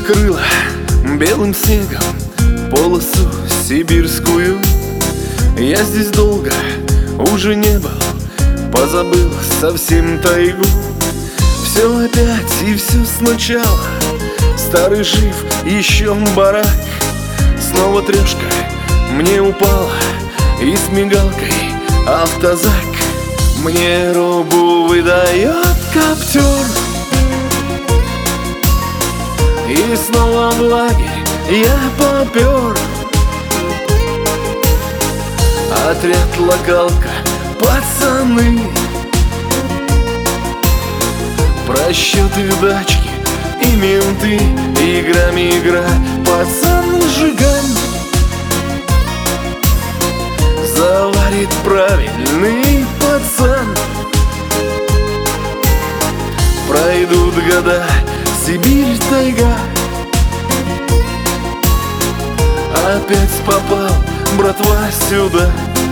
накрыла белым снегом полосу сибирскую. Я здесь долго уже не был, позабыл совсем тайгу. Все опять и все сначала, старый жив, еще барак. Снова трешка мне упала и с мигалкой автозак. Мне робу выдает коптер, и снова в лагерь я попер. Отряд локалка, пацаны, просчеты, дачки и менты, играми игра, пацан жиган. Заварит правильный пацан. Пройдут года, Сибирь, тайга. Опять попал, братва, сюда.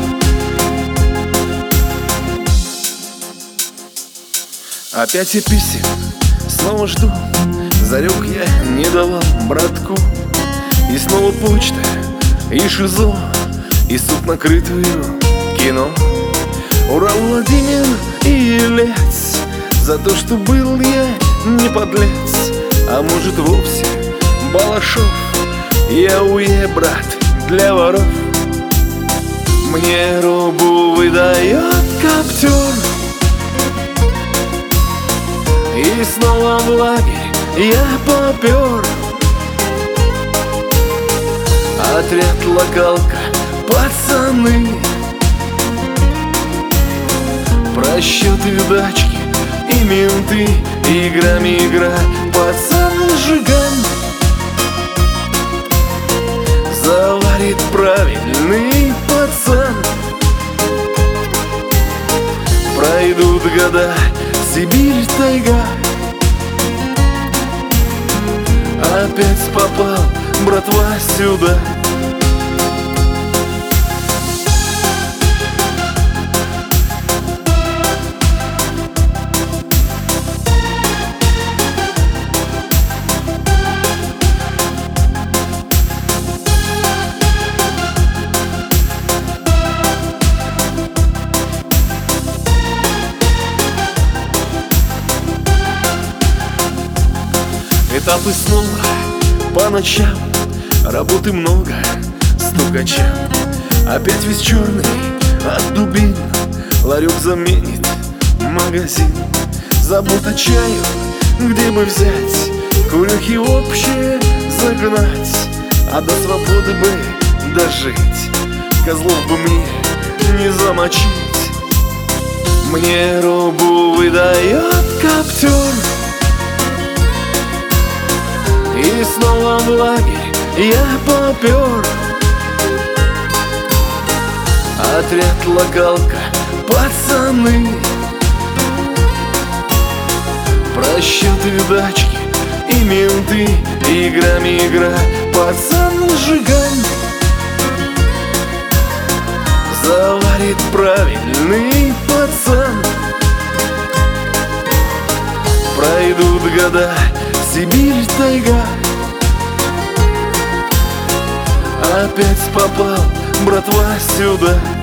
Опять и писем снова жду. Зарек я не давал братку. И снова почта, и шизо, и суд накрытую кино. Урал, Владимир и Елец, за то, что был я не подлец. А может вовсе Балашов, я уе, брат, для воров. Мне робу выдает коптер, и снова в лагерь я попер. Отряд локалка, пацаны, просчеты, дачки и менты, играми игра, пацан жиган. Заварит правильный пацан. Пройдут года, Сибирь, тайга. Опять попал, братва, сюда. Этапы снова по ночам, работы много, стукача. Опять весь черный от дубин, ларек заменит магазин. Забота чаю, где бы взять, курехи общие загнать. А до свободы бы дожить, козлов бы мне не замочить. Мне робу выдает коптер, и снова в лагерь я попер. Отряд локалка, пацаны, просчеты, дачки и менты, играми игра, пацан жиган. Заварит правильный пацан. Пройдут года, Сибирь, тайга. Опять попал, братва, сюда.